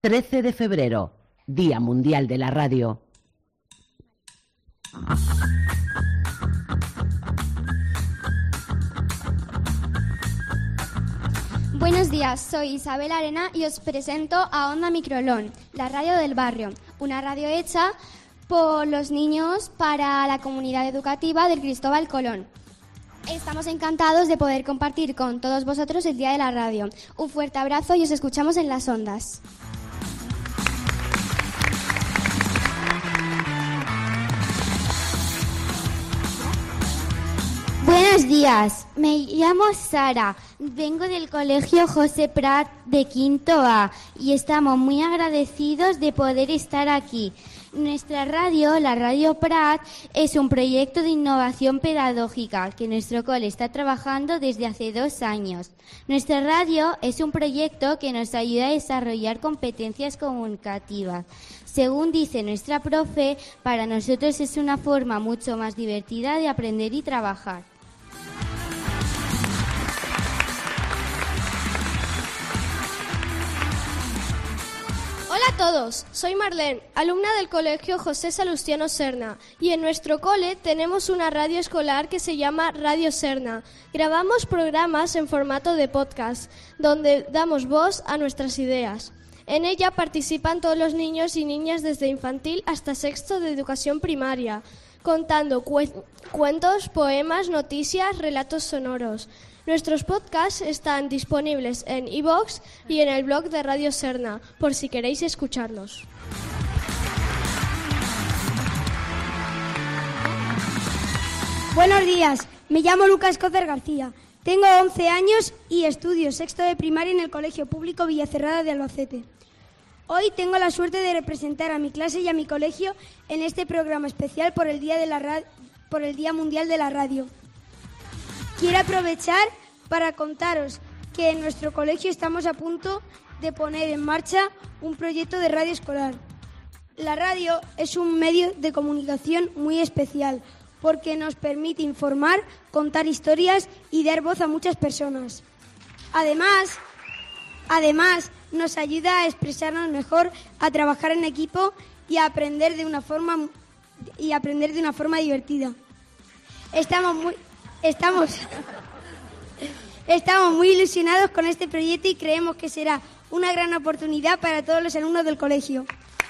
13 de febrero, Día Mundial de la Radio. Buenos días, soy Isabel Arena y os presento a Onda Microlón, la radio del barrio, una radio hecha por los niños para la comunidad educativa del Cristóbal Colón. Estamos encantados de poder compartir con todos vosotros el Día de la Radio. Un fuerte abrazo y os escuchamos en las ondas. Buenos días, me llamo Sara, vengo del Colegio José Prat de Quinto A y estamos muy agradecidos de poder estar aquí. Nuestra radio, la Radio Prat, es un proyecto de innovación pedagógica que nuestro cole está trabajando desde hace 2 años. Nuestra radio es un proyecto que nos ayuda a desarrollar competencias comunicativas. Según dice nuestra profe, para nosotros es una forma mucho más divertida de aprender y trabajar. Hola a todos, soy Marlene, alumna del Colegio José Salustiano Serna, y en nuestro cole tenemos una radio escolar que se llama Radio Serna. Grabamos programas en formato de podcast, donde damos voz a nuestras ideas. En ella participan todos los niños y niñas desde infantil hasta sexto de educación primaria, contando cuentos, poemas, noticias, relatos sonoros. Nuestros podcasts están disponibles en iVoox y en el blog de Radio Serna, por si queréis escucharlos. Buenos días, me llamo Lucas Cozer García, tengo 11 años y estudio sexto de primaria en el Colegio Público Villacerrada de Albacete. Hoy tengo la suerte de representar a mi clase y a mi colegio en este programa especial por el Día Mundial de la Radio. Quiero aprovechar para contaros que en nuestro colegio estamos a punto de poner en marcha un proyecto de radio escolar. La radio es un medio de comunicación muy especial porque nos permite informar, contar historias y dar voz a muchas personas. Además, nos ayuda a expresarnos mejor, a trabajar en equipo y a aprender de una forma divertida. Estamos muy ilusionados con este proyecto y creemos que será una gran oportunidad para todos los alumnos del colegio.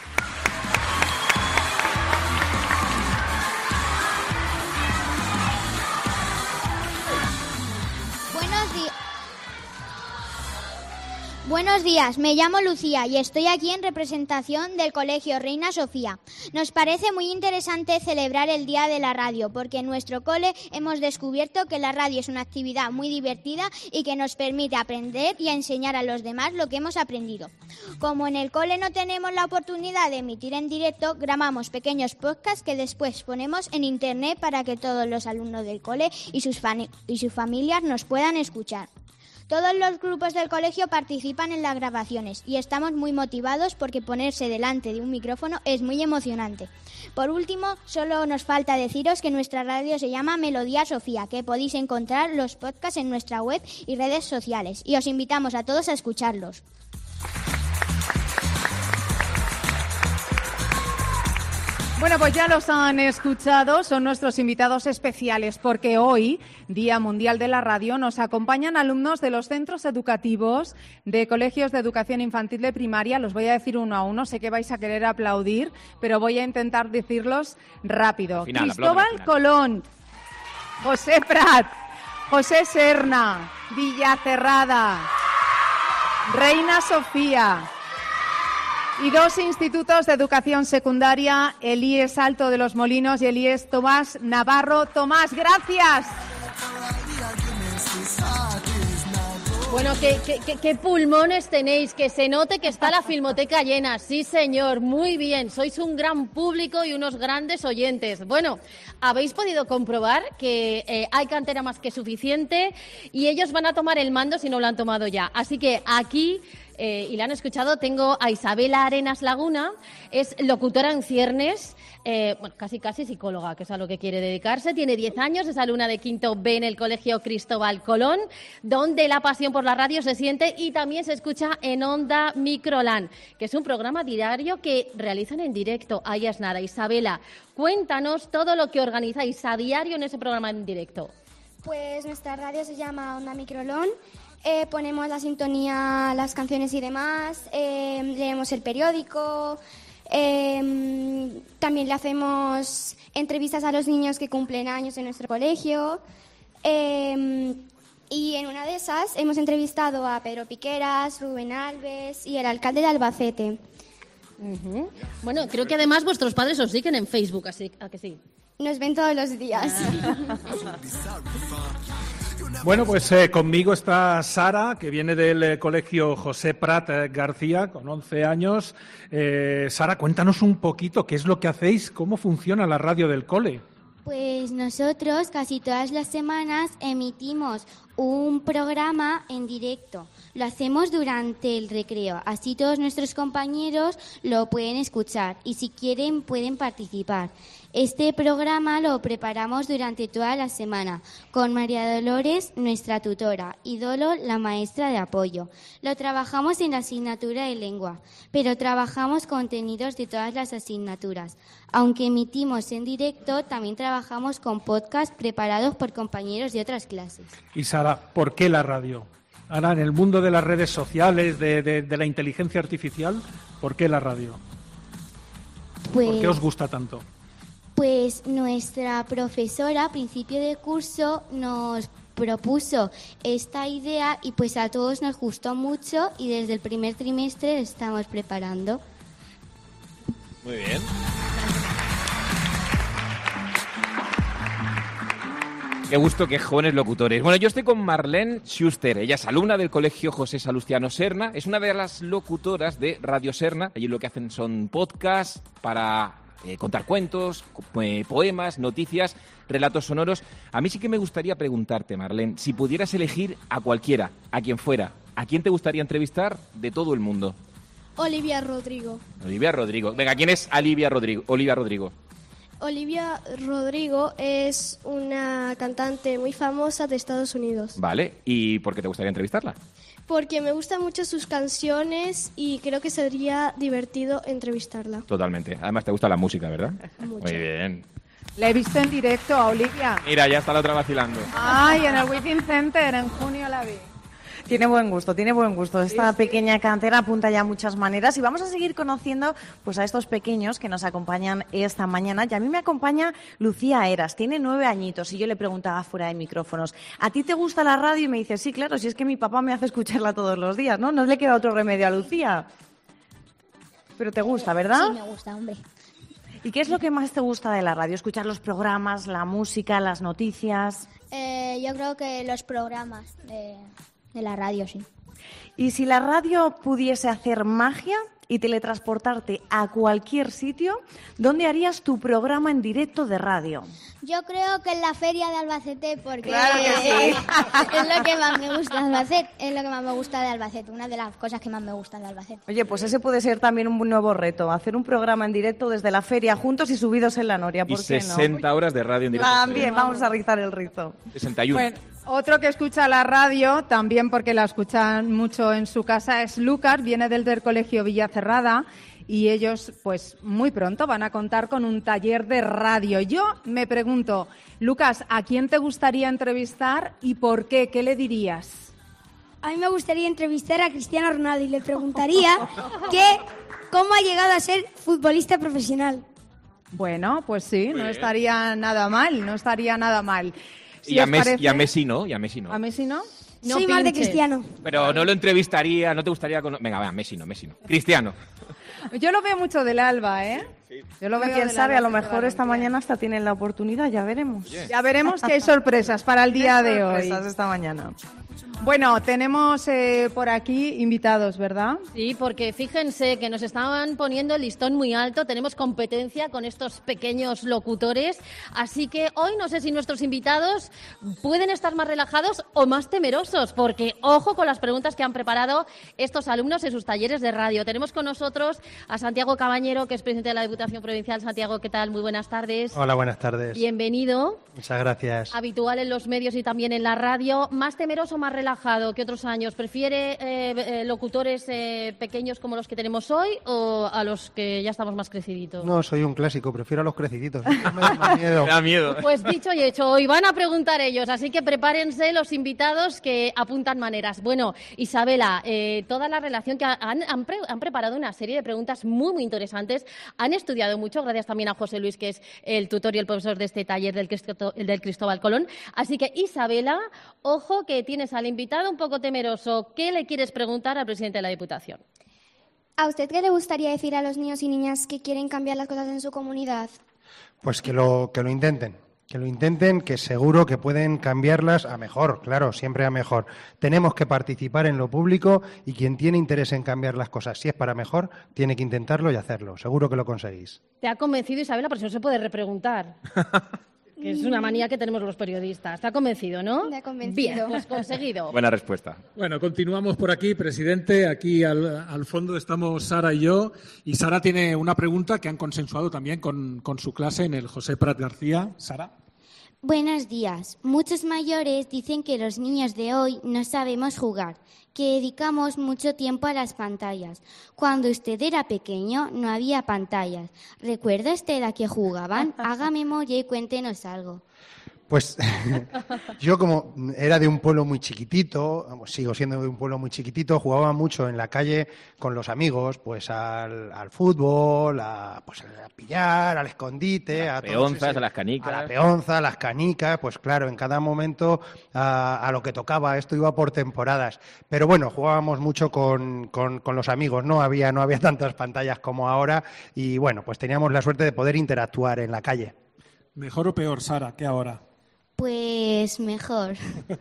Buenos días, me llamo Lucía y estoy aquí en representación del Colegio Reina Sofía. Nos parece muy interesante celebrar el Día de la Radio porque en nuestro cole hemos descubierto que la radio es una actividad muy divertida y que nos permite aprender y enseñar a los demás lo que hemos aprendido. Como en el cole no tenemos la oportunidad de emitir en directo, grabamos pequeños podcasts que después ponemos en internet para que todos los alumnos del cole y sus familias nos puedan escuchar. Todos los grupos del colegio participan en las grabaciones y estamos muy motivados porque ponerse delante de un micrófono es muy emocionante. Por último, solo nos falta deciros que nuestra radio se llama Melodía Sofía, que podéis encontrar los podcasts en nuestra web y redes sociales y os invitamos a todos a escucharlos. Bueno, pues ya los han escuchado, son nuestros invitados especiales porque hoy, Día Mundial de la Radio, nos acompañan alumnos de los centros educativos de colegios de educación infantil de primaria. Los voy a decir uno a uno, sé que vais a querer aplaudir, pero voy a intentar decirlos rápido. Cristóbal Colón, José Prat, José Serna, Villacerrada, Reina Sofía. Y 2 institutos de educación secundaria, el IES Alto de los Molinos y el IES Tomás Navarro. Tomás, gracias. Bueno, ¿qué pulmones tenéis? Que se note que está la filmoteca llena. Sí, señor, muy bien. Sois un gran público y unos grandes oyentes. Bueno, habéis podido comprobar que hay cantera más que suficiente y ellos van a tomar el mando si no lo han tomado ya. Así que aquí y la han escuchado. Tengo a Isabela Arenas Laguna, es locutora en ciernes, bueno, casi psicóloga, que es a lo que quiere dedicarse. Tiene 10 años, es alumna de quinto B en el Colegio Cristóbal Colón, donde la pasión por la radio se siente y también se escucha en Onda Microlan, que es un programa diario que realizan en directo. Ahí es nada. Isabela, cuéntanos todo lo que organizáis a diario en ese programa en directo. Pues nuestra radio se llama Onda Microlón. Ponemos la sintonía, las canciones y demás. Leemos el periódico. También le hacemos entrevistas a los niños que cumplen años en nuestro colegio. Y en una de esas hemos entrevistado a Pedro Piqueras, Rubén Alves y el alcalde de Albacete. Uh-huh. Bueno, creo que además vuestros padres os siguen en Facebook, así ¿a que sí? Nos ven todos los días. Bueno, pues conmigo está Sara, que viene del colegio José Prat García, con 11 años. Sara, cuéntanos un poquito qué es lo que hacéis, cómo funciona la radio del cole. Pues nosotros casi todas las semanas emitimos un programa en directo. Lo hacemos durante el recreo, así todos nuestros compañeros lo pueden escuchar y si quieren pueden participar. Este programa lo preparamos durante toda la semana con María Dolores, nuestra tutora, y Dolo, la maestra de apoyo. Lo trabajamos en la asignatura de lengua, pero trabajamos contenidos de todas las asignaturas. Aunque emitimos en directo, también trabajamos con podcasts preparados por compañeros de otras clases. Y Sara, ¿por qué la radio? Ahora, en el mundo de las redes sociales, de la inteligencia artificial, ¿por qué la radio? ¿Por qué os gusta tanto? Pues nuestra profesora a principio de curso nos propuso esta idea y pues a todos nos gustó mucho y desde el primer trimestre lo estamos preparando. Muy bien. Qué gusto, qué jóvenes locutores. Bueno, yo estoy con Marlene Schuster. Ella es alumna del Colegio José Salustiano Serna. Es una de las locutoras de Radio Serna. Allí lo que hacen son podcasts para contar cuentos, poemas, noticias, relatos sonoros. A mí sí que me gustaría preguntarte, Marlene, si pudieras elegir a cualquiera, a quien fuera, ¿a quién te gustaría entrevistar de todo el mundo? Olivia Rodrigo. Olivia Rodrigo. Venga, ¿quién es Olivia Rodrigo? Olivia Rodrigo. Olivia Rodrigo es una cantante muy famosa de Estados Unidos. Vale, ¿y por qué te gustaría entrevistarla? Porque me gustan mucho sus canciones y creo que sería divertido entrevistarla. Totalmente. Además te gusta la música, ¿verdad? Mucho. Muy bien. La he visto en directo a Olivia. Mira, ya está la otra vacilando. Ay, en el Within Center, en junio la vi. Tiene buen gusto. Esta pequeña cantera apunta ya a muchas maneras y vamos a seguir conociendo pues a estos pequeños que nos acompañan esta mañana. Y a mí me acompaña Lucía Eras, tiene 9 añitos y yo le preguntaba fuera de micrófonos, ¿a ti te gusta la radio? Y me dice, sí, claro, si es que mi papá me hace escucharla todos los días, ¿no? No le queda otro remedio a Lucía. Pero te gusta, ¿verdad? Sí, me gusta, hombre. ¿Y qué es lo que más te gusta de la radio? ¿Escuchar los programas, la música, las noticias? Yo creo que los programas de la radio, sí. ¿Y si la radio pudiese hacer magia y teletransportarte a cualquier sitio, ¿dónde harías tu programa en directo de radio? Yo creo que en la feria de Albacete, porque Claro que sí. es lo que más me gusta de Albacete, es lo que más me gusta de Albacete, una de las cosas que más me gustan de Albacete. Oye, pues ese puede ser también un nuevo reto, hacer un programa en directo desde la feria juntos y subidos en la Noria, ¿por Y qué 60 horas de radio en directo. También, vamos a rizar el rizo. 61. Bueno, otro que escucha la radio, también porque la escuchan mucho en su casa, es Lucas, viene del Colegio Villacerrada y ellos pues muy pronto van a contar con un taller de radio. Yo me pregunto, Lucas, ¿a quién te gustaría entrevistar y por qué? ¿Qué le dirías? A mí me gustaría entrevistar a Cristiano Ronaldo y le preguntaría cómo ha llegado a ser futbolista profesional. Bueno, pues sí, no estaría nada mal. Si Y a os parece- Messi no, y a Messi no. ¿A Messi no? No Soy más de pinches. Cristiano. Pero no lo entrevistaría, no te gustaría... Venga, va, Messi no. Cristiano. Yo lo veo mucho del Alba, ¿eh? Yo lo veo Quién de la sabe, a lo base mejor de esta Valencia. mañana hasta tienen la oportunidad, ya veremos. Ya veremos que hay sorpresas para el día de hoy. Sorpresas esta mañana. Bueno, tenemos por aquí invitados, ¿verdad? Sí, porque fíjense que nos estaban poniendo el listón muy alto, tenemos competencia con estos pequeños locutores, así que hoy no sé si nuestros invitados pueden estar más relajados o más temerosos, porque ojo con las preguntas que han preparado estos alumnos en sus talleres de radio. Tenemos con nosotros a Santiago Cabañero, que es presidente de la Diputación Provincial. Santiago, ¿qué tal? Muy buenas tardes. Hola, buenas tardes. Bienvenido. Muchas gracias. Habitual en los medios y también en la radio. ¿Más temeroso o más relajado que otros años? ¿Prefiere locutores pequeños como los que tenemos hoy o a los que ya estamos más creciditos? No, soy un clásico, prefiero a los creciditos. No me da más miedo. Me da miedo. Pues dicho y hecho, hoy van a preguntar ellos, así que prepárense los invitados que apuntan maneras. Bueno, Isabela, toda la relación que han preparado una serie de preguntas muy, muy interesantes. Han estudiado mucho, gracias también a José Luis, que es el tutor y el profesor de este taller del Cristóbal Colón. Así que, Isabela, ojo que tienes al invitado un poco temeroso. ¿Qué le quieres preguntar al presidente de la Diputación? ¿A usted qué le gustaría decir a los niños y niñas que quieren cambiar las cosas en su comunidad? Pues que lo intenten. Que lo intenten, que seguro que pueden cambiarlas a mejor, claro, siempre a mejor. Tenemos que participar en lo público y quien tiene interés en cambiar las cosas, si es para mejor, tiene que intentarlo y hacerlo. Seguro que lo conseguís. ¿Te ha convencido, Isabela? Porque si no se puede repreguntar. Que es una manía que tenemos los periodistas. ¿Te ha convencido, no? Me ha convencido. Bien, pues conseguido. Buena respuesta. Bueno, continuamos por aquí, presidente. Aquí al fondo estamos Sara y yo. Y Sara tiene una pregunta que han consensuado también con su clase en el José Prat García. Sara. Buenos días. Muchos mayores dicen que los niños de hoy no sabemos jugar, que dedicamos mucho tiempo a las pantallas. Cuando usted era pequeño no había pantallas. ¿Recuerda usted a qué jugaban? Haga memoria y cuéntenos algo. Pues yo, como era de un pueblo muy chiquitito, sigo siendo de un pueblo muy chiquitito, jugaba mucho en la calle con los amigos, pues al fútbol, pues a pillar, al escondite, a las peonzas, a las canicas. A la peonza, a las canicas, pues claro, en cada momento a lo que tocaba. Esto iba por temporadas. Pero bueno, jugábamos mucho con los amigos, no había tantas pantallas como ahora y bueno, pues teníamos la suerte de poder interactuar en la calle. ¿Mejor o peor, Sara, que ahora? Pues mejor.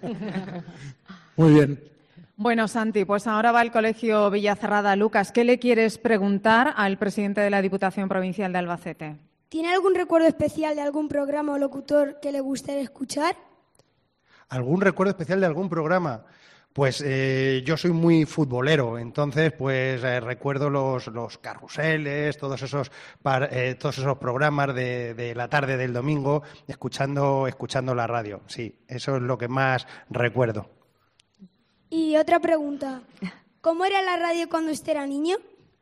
Muy bien. Bueno, Santi, pues ahora va el Colegio Villacerrada. Lucas, ¿qué le quieres preguntar al presidente de la Diputación Provincial de Albacete? ¿Tiene algún recuerdo especial de algún programa o locutor que le gustaría escuchar? ¿Algún recuerdo especial de algún programa? Pues yo soy muy futbolero, entonces pues recuerdo los carruseles, todos esos programas de la tarde del domingo, escuchando la radio. Sí, eso es lo que más recuerdo. Y otra pregunta, ¿cómo era la radio cuando usted era niño?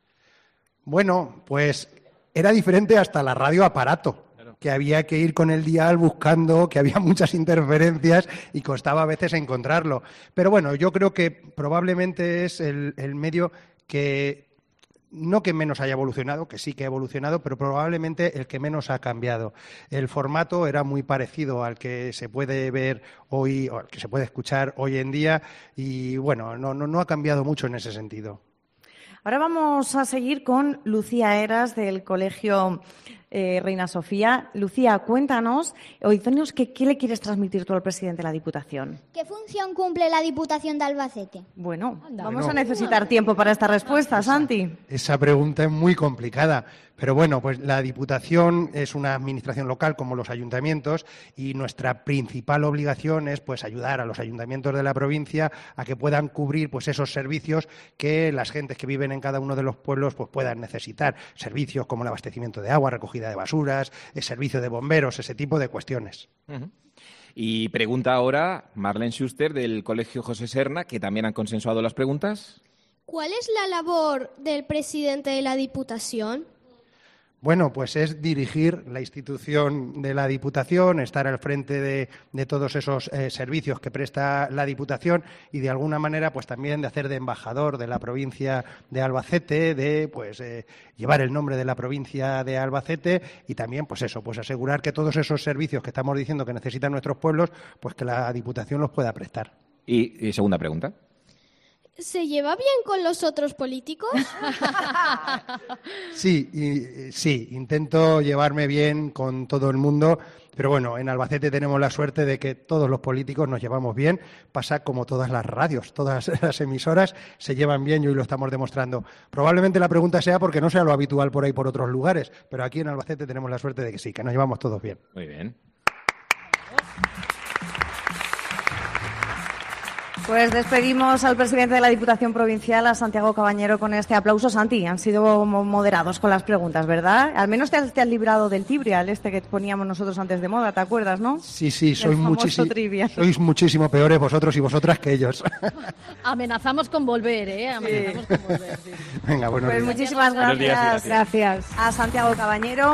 Bueno, pues era diferente hasta la radio aparato, que había que ir con el dial buscando, que había muchas interferencias y costaba a veces encontrarlo. Pero bueno, yo creo que probablemente es el medio que, no que menos haya evolucionado, que sí que ha evolucionado, pero probablemente el que menos ha cambiado. El formato era muy parecido al que se puede ver hoy, o al que se puede escuchar hoy en día, y bueno, no ha cambiado mucho en ese sentido. Ahora vamos a seguir con Lucía Heras del Colegio Reina Sofía. Lucía, cuéntanos, o dinos qué le quieres transmitir tú al presidente de la Diputación. ¿Qué función cumple la Diputación de Albacete? Bueno, vamos a necesitar tiempo para esta respuesta, Santi. Esa pregunta es muy complicada, pero bueno, pues la Diputación es una administración local como los ayuntamientos y nuestra principal obligación es pues ayudar a los ayuntamientos de la provincia a que puedan cubrir pues esos servicios que las gentes que viven en cada uno de los pueblos pues puedan necesitar, servicios como el abastecimiento de agua, recogida de basuras, el servicio de bomberos, ese tipo de cuestiones. Uh-huh. Y pregunta ahora Marlene Schuster del Colegio José Serna, que también han consensuado las preguntas. ¿Cuál es la labor del presidente de la Diputación? Bueno, pues es dirigir la institución de la Diputación, estar al frente de todos esos servicios que presta la Diputación y de alguna manera pues también de hacer de embajador de la provincia de Albacete, de pues llevar el nombre de la provincia de Albacete y también pues eso, pues asegurar que todos esos servicios que estamos diciendo que necesitan nuestros pueblos, pues que la Diputación los pueda prestar. Y segunda pregunta. ¿Se lleva bien con los otros políticos? Sí, intento llevarme bien con todo el mundo, pero bueno, en Albacete tenemos la suerte de que todos los políticos nos llevamos bien. Pasa como todas las radios, todas las emisoras se llevan bien y hoy lo estamos demostrando. Probablemente la pregunta sea porque no sea lo habitual por ahí por otros lugares, pero aquí en Albacete tenemos la suerte de que sí, que nos llevamos todos bien. Muy bien. Pues despedimos al presidente de la Diputación Provincial, a Santiago Cabañero, con este aplauso. Santi, han sido moderados con las preguntas, ¿verdad? Al menos te has librado del Tibrial, que poníamos nosotros antes de moda, ¿te acuerdas, no? Sí, sois muchísimo peores vosotros y vosotras que ellos. Amenazamos con volver, ¿eh? Amenazamos con volver. Sí. Venga, buenos días. Muchísimas gracias a Santiago Cabañero.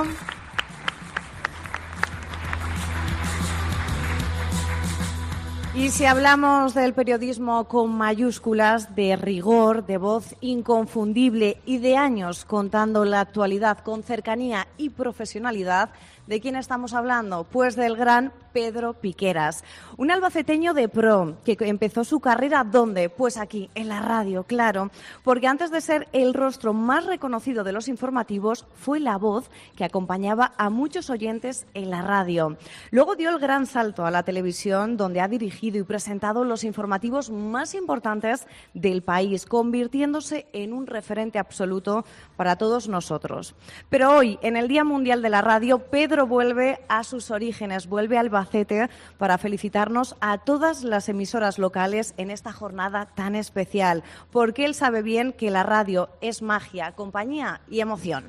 Y si hablamos del periodismo con mayúsculas, de rigor, de voz inconfundible y de años contando la actualidad con cercanía y profesionalidad, ¿de quién estamos hablando? Pues del gran Pedro Piqueras, un albaceteño de pro que empezó su carrera ¿dónde? Pues aquí, en la radio, claro, porque antes de ser el rostro más reconocido de los informativos, fue la voz que acompañaba a muchos oyentes en la radio. Luego dio el gran salto a la televisión, donde ha dirigido y presentado los informativos más importantes del país, convirtiéndose en un referente absoluto para todos nosotros. Pero hoy, en el Día Mundial de la Radio, Pedro vuelve a sus orígenes, vuelve al Albacete para felicitarnos a todas las emisoras locales en esta jornada tan especial, porque él sabe bien que la radio es magia, compañía y emoción.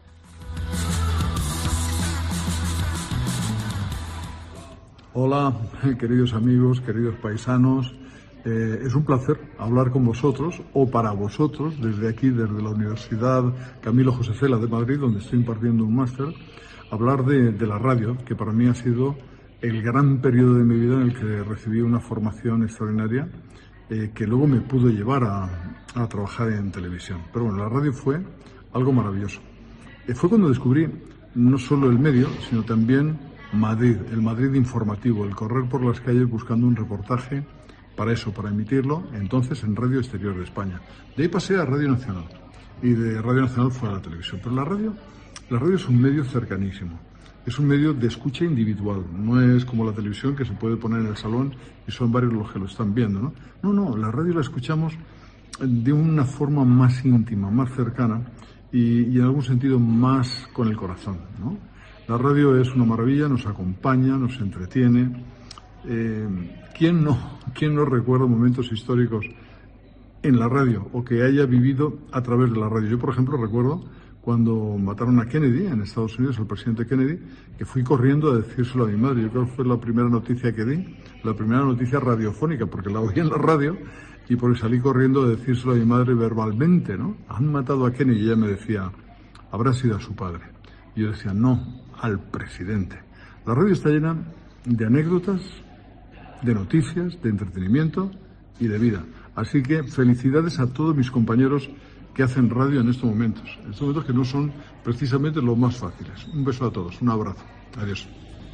Hola, queridos amigos, queridos paisanos. Es un placer hablar con vosotros, o para vosotros, desde aquí, desde la Universidad Camilo José Cela de Madrid, donde estoy impartiendo un máster, hablar de la radio, que para mí ha sido el gran periodo de mi vida en el que recibí una formación extraordinaria que luego me pudo llevar a trabajar en televisión. Pero bueno, la radio fue algo maravilloso. Fue cuando descubrí no solo el medio, sino también Madrid, el Madrid informativo, el correr por las calles buscando un reportaje para eso, para emitirlo, entonces en Radio Exterior de España. De ahí pasé a Radio Nacional, y de Radio Nacional fue a la televisión. Pero la radio es un medio cercanísimo. Es un medio de escucha individual, no es como la televisión que se puede poner en el salón y son varios los que lo están viendo, ¿no? No, la radio la escuchamos de una forma más íntima, más cercana y en algún sentido más con el corazón, ¿no? La radio es una maravilla, nos acompaña, nos entretiene. ¿Quién no recuerda momentos históricos en la radio o que haya vivido a través de la radio? Yo, por ejemplo, recuerdo cuando mataron a Kennedy en Estados Unidos, al presidente Kennedy, que fui corriendo a decírselo a mi madre. Yo creo que fue la primera noticia que di, la primera noticia radiofónica, porque la oí en la radio y porque salí corriendo a decírselo a mi madre verbalmente, ¿no? Han matado a Kennedy, y ella me decía, habrá sido a su padre. Y yo decía, no, al presidente. La radio está llena de anécdotas, de noticias, de entretenimiento y de vida. Así que felicidades a todos mis compañeros que hacen radio en estos momentos que no son precisamente los más fáciles. Un beso a todos, un abrazo. Adiós.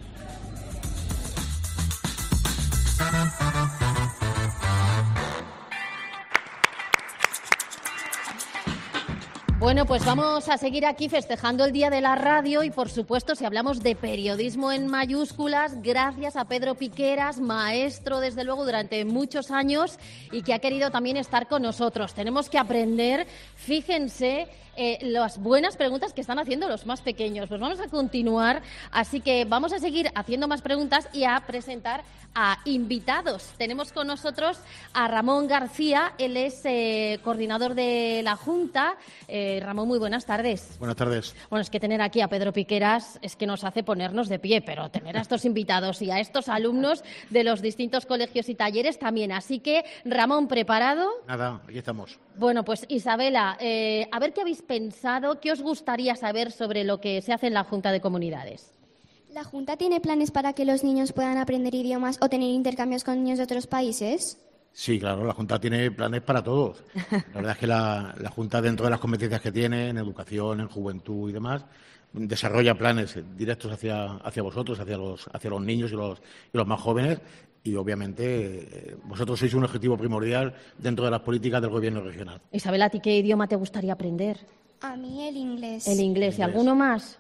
Bueno, pues vamos a seguir aquí festejando el Día de la Radio y, por supuesto, si hablamos de periodismo en mayúsculas, gracias a Pedro Piqueras, maestro, desde luego, durante muchos años y que ha querido también estar con nosotros. Tenemos que aprender, fíjense, las buenas preguntas que están haciendo los más pequeños. Pues vamos a continuar, así que vamos a seguir haciendo más preguntas y a presentar a invitados. Tenemos con nosotros a Ramón García, él es coordinador de la Junta. Ramón, muy buenas tardes. Buenas tardes. Bueno, es que tener aquí a Pedro Piqueras es que nos hace ponernos de pie, pero tener a estos invitados y a estos alumnos de los distintos colegios y talleres también. Así que, Ramón, ¿preparado? Nada, aquí estamos. Bueno, pues Isabela, a ver qué habéis pensado, qué os gustaría saber sobre lo que se hace en la Junta de Comunidades. ¿La Junta tiene planes para que los niños puedan aprender idiomas o tener intercambios con niños de otros países? Sí, claro, la Junta tiene planes para todos. La verdad es que la Junta, dentro de las competencias que tiene, en educación, en juventud y demás, desarrolla planes directos hacia vosotros, hacia los niños y los más jóvenes. Y, obviamente, vosotros sois un objetivo primordial dentro de las políticas del Gobierno regional. Isabel, ¿a ti qué idioma te gustaría aprender? A mí el inglés. El inglés. ¿Y alguno más?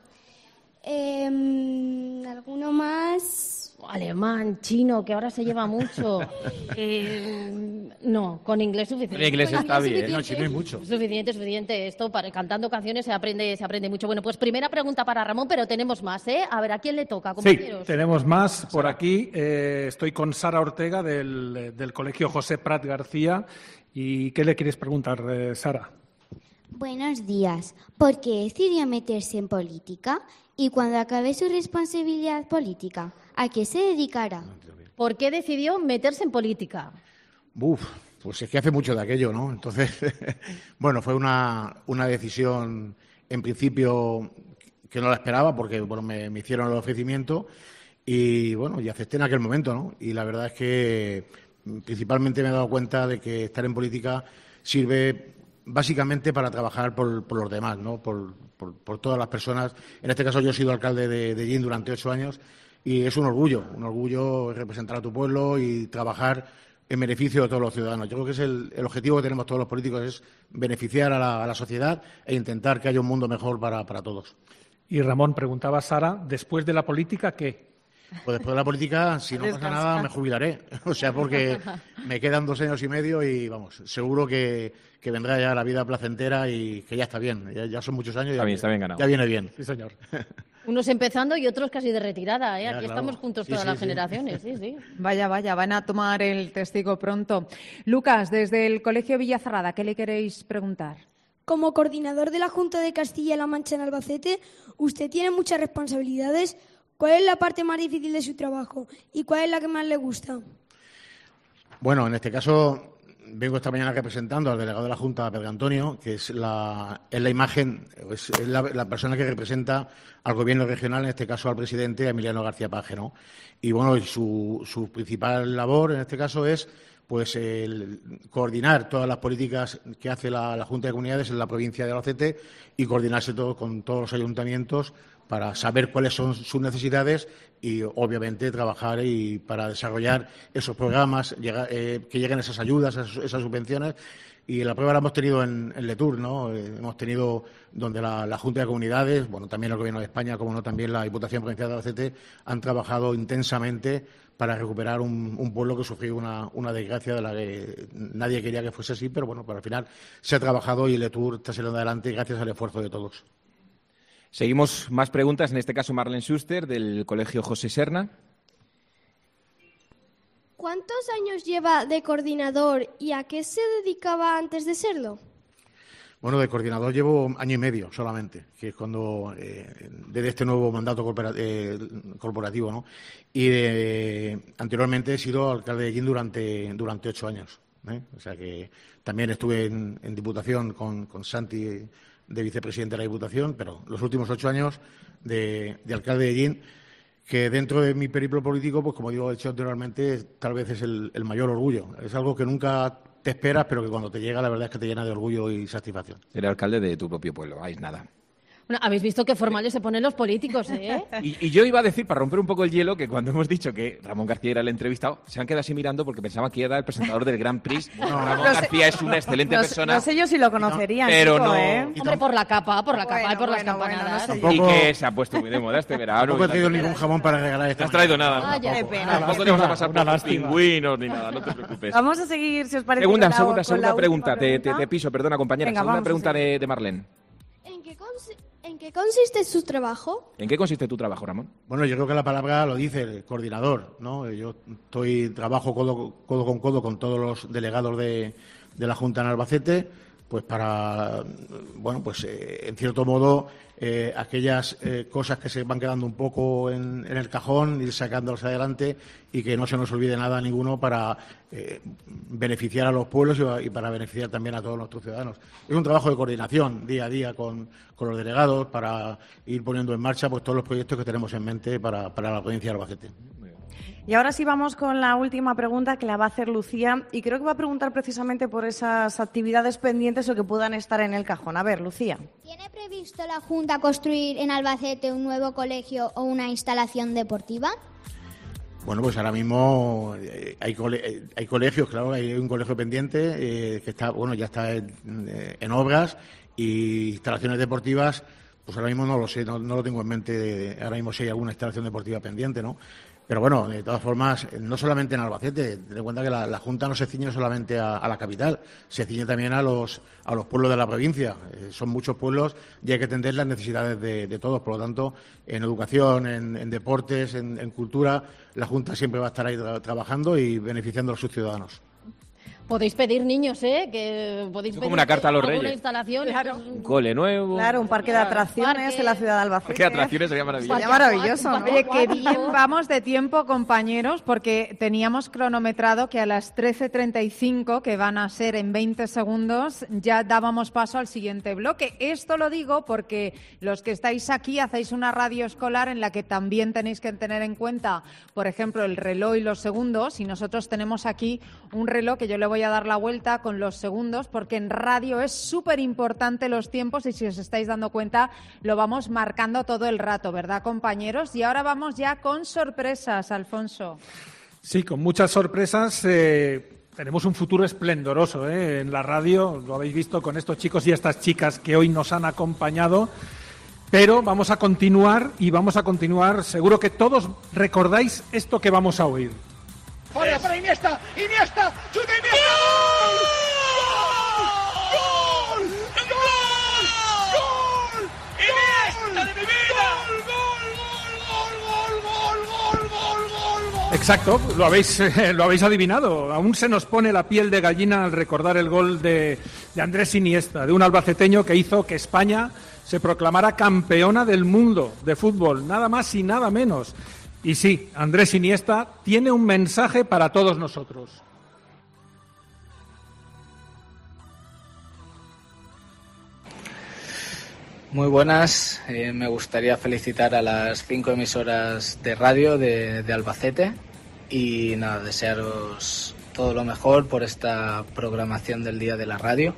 Alguno más. Alemán, chino, que ahora se lleva mucho. No, con inglés suficiente. El inglés está bien, no, chino hay mucho. Suficiente. Esto, cantando canciones se aprende mucho. Bueno, pues primera pregunta para Ramón, pero tenemos más, ¿eh? A ver, ¿a quién le toca, compañeros? Sí, tenemos más por aquí. Estoy con Sara Ortega del Colegio José Prat García. ¿Y qué le quieres preguntar, Sara? Buenos días. ¿Por qué decidió meterse en política? Y cuando acabe su responsabilidad política, ¿a qué se dedicará? ¿Por qué decidió meterse en política? Pues es que hace mucho de aquello, ¿no? Entonces, bueno, fue una decisión, en principio, que no la esperaba porque me hicieron el ofrecimiento y, bueno, y acepté en aquel momento, ¿no? Y la verdad es que principalmente me he dado cuenta de que estar en política sirve básicamente para trabajar por los demás, ¿no? Por todas las personas. En este caso yo he sido alcalde de Llín durante 8 años y es un orgullo representar a tu pueblo y trabajar en beneficio de todos los ciudadanos. Yo creo que es el objetivo que tenemos todos los políticos, es beneficiar a la sociedad e intentar que haya un mundo mejor para todos. Y Ramón, preguntaba a Sara, ¿después de la política qué? Pues después de la política, si no pasa nada, me jubilaré. O sea, porque me quedan 2 años y medio y, vamos, seguro que vendrá ya la vida placentera y que ya está bien. Ya son muchos años y está bien ganado. Ya viene bien. Sí, señor. Unos empezando y otros casi de retirada, ¿eh? Ya, Aquí claro. estamos juntos todas las generaciones. Sí. Vaya, van a tomar el testigo pronto. Lucas, desde el Colegio Villacerrada, ¿qué le queréis preguntar? Como coordinador de la Junta de Castilla-La Mancha en Albacete, usted tiene muchas responsabilidades. ¿Cuál es la parte más difícil de su trabajo y cuál es la que más le gusta? Bueno, en este caso vengo esta mañana representando al delegado de la Junta, Pedro Antonio, que es la imagen, es la persona que representa al Gobierno regional, en este caso al presidente Emiliano García Paje, ¿no? Y bueno, su principal labor en este caso es pues el coordinar todas las políticas que hace la Junta de Comunidades en la provincia de Albacete y coordinarse todo con todos los ayuntamientos para saber cuáles son sus necesidades y, obviamente, trabajar y para desarrollar esos programas, que lleguen esas ayudas, esas subvenciones. Y la prueba la hemos tenido en Letour, ¿no? Hemos tenido donde la Junta de Comunidades, bueno, también el Gobierno de España, como no también la Diputación Provincial de Albacete, han trabajado intensamente para recuperar un pueblo que sufrió una desgracia de la que nadie quería que fuese así, pero bueno, al final se ha trabajado y Letour está saliendo adelante gracias al esfuerzo de todos. Seguimos más preguntas, en este caso Marlene Schuster, del Colegio José Serna. ¿Cuántos años lleva de coordinador y a qué se dedicaba antes de serlo? Bueno, de coordinador llevo 1 año y medio solamente, que es cuando, desde este nuevo mandato corporativo, ¿no? Y anteriormente he sido alcalde de Llín durante 8 años, ¿eh? O sea que también estuve en Diputación con Santi de vicepresidente de la Diputación, pero los últimos 8 años de alcalde de Llín, que dentro de mi periplo político, pues como digo, he dicho anteriormente, tal vez es el mayor orgullo. Es algo que nunca te esperas, pero que cuando te llega, la verdad es que te llena de orgullo y satisfacción. Eres alcalde de tu propio pueblo, ahí es nada. Bueno, habéis visto qué formales se ponen los políticos, ¿eh? Y yo iba a decir, para romper un poco el hielo, que cuando hemos dicho que Ramón García era el entrevistado, se han quedado así mirando porque pensaba que era el presentador del Grand Prix. Bueno, Ramón García es una excelente persona. No sé yo si lo conocerían, pero chico, no. ¿eh? Hombre, por la capa y por las campanadas. no sé. Y que se ha puesto muy de moda este verano. Tampoco he traído ningún jamón para regalar esta No has traído mañana. nada. Vaya, Tampoco. qué pena. Tampoco te vamos a pasar por los lástima. pingüinos ni nada, no te preocupes. Vamos a seguir, si os parece. Segunda con la pregunta. última pregunta. Te piso, perdona, compañera. Venga, Segunda vamos a pregunta seguir. de Marlene. ¿En qué consiste su trabajo? ¿En qué consiste tu trabajo, Ramón? Bueno, yo creo que la palabra lo dice, el coordinador, ¿no? Yo trabajo codo con codo con todos los delegados de la Junta en Albacete, pues para, bueno, pues en cierto modo, aquellas cosas que se van quedando un poco en el cajón, ir sacándolas adelante y que no se nos olvide nada ninguno para beneficiar a los pueblos y para beneficiar también a todos nuestros ciudadanos. Es un trabajo de coordinación día a día con los delegados para ir poniendo en marcha pues todos los proyectos que tenemos en mente para la provincia de Albacete. Y ahora sí vamos con la última pregunta que la va a hacer Lucía y creo que va a preguntar precisamente por esas actividades pendientes o que puedan estar en el cajón. A ver, Lucía. ¿Tiene previsto la Junta construir en Albacete un nuevo colegio o una instalación deportiva? Bueno, pues ahora mismo hay colegios, claro, hay un colegio pendiente que está, bueno, ya está en obras, y instalaciones deportivas, pues ahora mismo no lo sé, no lo tengo en mente ahora mismo si hay alguna instalación deportiva pendiente, ¿no? Pero bueno, de todas formas, no solamente en Albacete, ten en cuenta que la Junta no se ciñe solamente a la capital, se ciñe también a los pueblos de la provincia. Son muchos pueblos y hay que atender las necesidades de todos. Por lo tanto, en educación, en deportes, en cultura, la Junta siempre va a estar ahí trabajando y beneficiando a sus ciudadanos. Podéis pedir, niños, que podéis pedir como una carta a los alguna Reyes. instalación. Claro. Un cole nuevo. Claro, un parque de atracciones en la ciudad de Albacete. Parque de atracciones sería maravilloso. Sería maravilloso, ¿no? Oye, qué bien vamos de tiempo, compañeros, porque teníamos cronometrado que a las 13:35, que van a ser en 20 segundos, ya dábamos paso al siguiente bloque. Esto lo digo porque los que estáis aquí hacéis una radio escolar en la que también tenéis que tener en cuenta, por ejemplo, el reloj y los segundos. Y nosotros tenemos aquí un reloj que yo le voy a dar la vuelta con los segundos, porque en radio es súper importante los tiempos y si os estáis dando cuenta lo vamos marcando todo el rato, ¿verdad, compañeros? Y ahora vamos ya con sorpresas, Alfonso. Sí, con muchas sorpresas. Tenemos un futuro esplendoroso en la radio, lo habéis visto con estos chicos y estas chicas que hoy nos han acompañado. Pero vamos a continuar seguro que todos recordáis esto que vamos a oír. ¡Para Iniesta! ¡Chuta Iniesta! ¡Gol! ¡Iniesta de mi vida! ¡Gol! Exacto, lo habéis adivinado. Aún se nos pone la piel de gallina al recordar el gol de Andrés Iniesta, de un albaceteño que hizo que España se proclamara campeona del mundo de fútbol, nada más y nada menos. Y sí, Andrés Iniesta tiene un mensaje para todos nosotros. Muy buenas, me gustaría felicitar a las 5 emisoras de radio de Albacete y nada, desearos todo lo mejor por esta programación del Día de la Radio.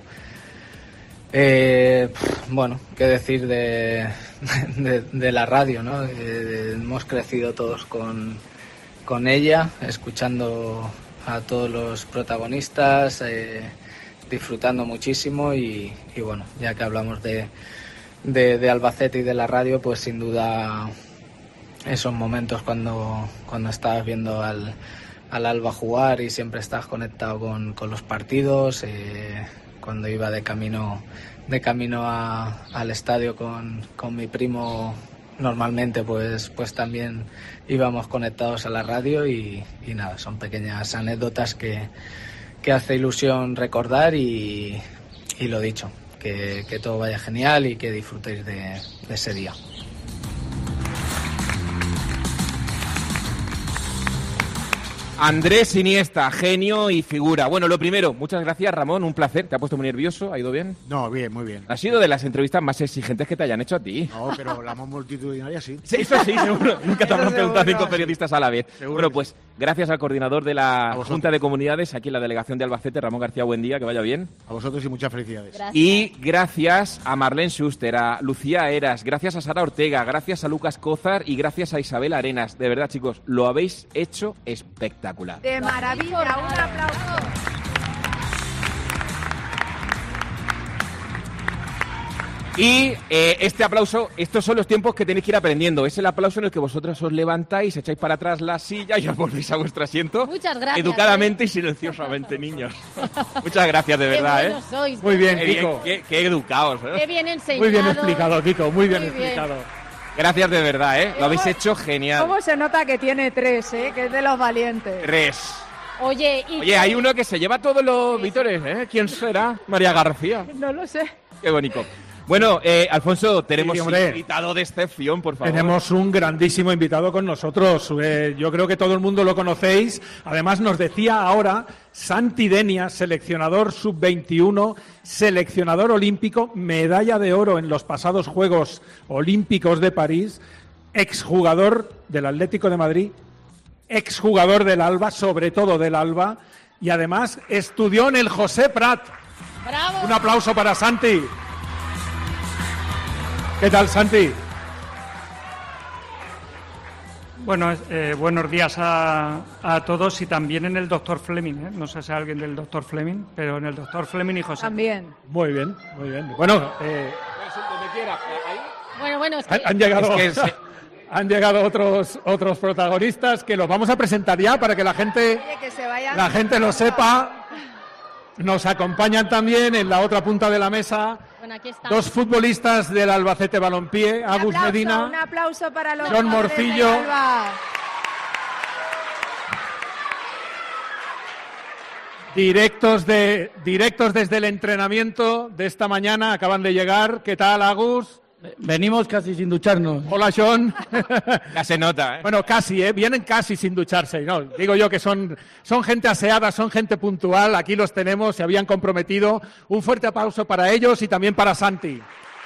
Bueno, qué decir de la radio, ¿no? Hemos crecido todos con ella, escuchando a todos los protagonistas, disfrutando muchísimo y bueno, ya que hablamos de Albacete y de la radio, pues sin duda esos momentos cuando estabas viendo al Alba jugar y siempre estás conectado con los partidos, cuando iba de camino al estadio con mi primo, normalmente pues también íbamos conectados a la radio y nada, son pequeñas anécdotas que hace ilusión recordar y lo dicho, que todo vaya genial y que disfrutéis de ese día. Andrés Iniesta, genio y figura. Bueno, lo primero, muchas gracias, Ramón, un placer. ¿Te ha puesto muy nervioso? ¿Ha ido bien? No, bien, muy bien. Ha sido de las entrevistas más exigentes que te hayan hecho a ti. No, pero la más multitudinaria sí. Sí, eso sí, seguro. Nunca te habrán preguntado 5 periodistas a la vez. Seguro. Bueno, pues gracias al coordinador de la Junta de Comunidades, aquí en la delegación de Albacete, Ramón García, buen día, que vaya bien. A vosotros y muchas felicidades. Gracias. Y gracias a Marlene Schuster, a Lucía Eras, gracias a Sara Ortega, gracias a Lucas Cózar y gracias a Isabel Arenas. De verdad, chicos, lo habéis hecho espectacular. De maravilla, un aplauso. Y este aplauso, estos son los tiempos que tenéis que ir aprendiendo. Es el aplauso en el que vosotros os levantáis, echáis para atrás la silla y os volvéis a vuestro asiento. Muchas gracias. Educadamente y silenciosamente, niños. Muchas gracias, de verdad. Qué buenos sois, Muy bien, Qué Kiko. qué educados. Qué bien enseñado. Muy bien explicado, Kiko, muy bien Muy bien. explicado. Gracias de verdad, Lo habéis hecho genial. ¿Cómo se nota que tiene 3, que es de los valientes? Res. Oye, Hay uno que se lleva todos los vítores, ¿Quién será? María García. No lo sé. Qué bonito. Bueno, Alfonso, tenemos Sí, un hombre. invitado de excepción, por favor. Tenemos un grandísimo invitado con nosotros. Yo creo que todo el mundo lo conocéis. Además, nos decía ahora Santi Denia, seleccionador sub-21, seleccionador olímpico, medalla de oro en los pasados Juegos Olímpicos de París, exjugador del Atlético de Madrid exjugador del Alba, sobre todo del Alba, y además estudió en el José Prat. ¡Bravo! Un aplauso para Santi. ¿Qué tal, Santi? Bueno, buenos días a todos y también en el doctor Fleming, ¿eh? No sé si hay alguien del doctor Fleming, pero en el doctor Fleming y José. También. Muy bien, muy bien. Bueno, Bueno, es que... han llegado otros protagonistas que los vamos a presentar ya para que la gente lo sepa. Nos acompañan también en la otra punta de la mesa Bueno, aquí estamos. dos futbolistas del Albacete Balompié, Agus Medina, Un aplauso para los John jugadores del Morcillo. Alba. directos desde el entrenamiento de esta mañana, acaban de llegar. ¿Qué tal, Agus? Venimos casi sin ducharnos. Hola, John. Ya se nota, ¿eh? Bueno, casi, vienen casi sin ducharse. No, digo yo que son gente aseada, son gente puntual. Aquí los tenemos, se habían comprometido. Un fuerte aplauso para ellos y también para Santi.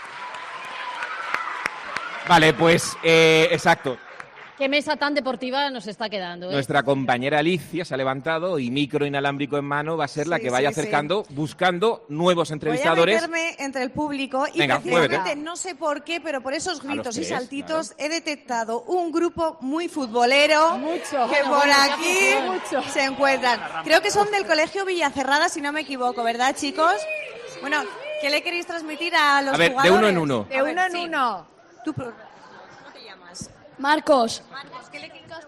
Vale, pues exacto. Qué mesa tan deportiva nos está quedando, ¿eh? Nuestra compañera Alicia se ha levantado y micro inalámbrico en mano va a ser la que vaya acercando, buscando nuevos entrevistadores. Voy a meterme entre el público y Venga, precisamente, muévete. no sé por qué, pero por esos gritos y tres, saltitos he detectado un grupo muy futbolero que por aquí se encuentran. Creo que son del Colegio Villacerrada, si no me equivoco, ¿verdad, chicos? Bueno, ¿qué le queréis transmitir a los jugadores? de uno en uno. De uno en uno. ¿Cómo te llamas? Marcos. ¿Qué le quieres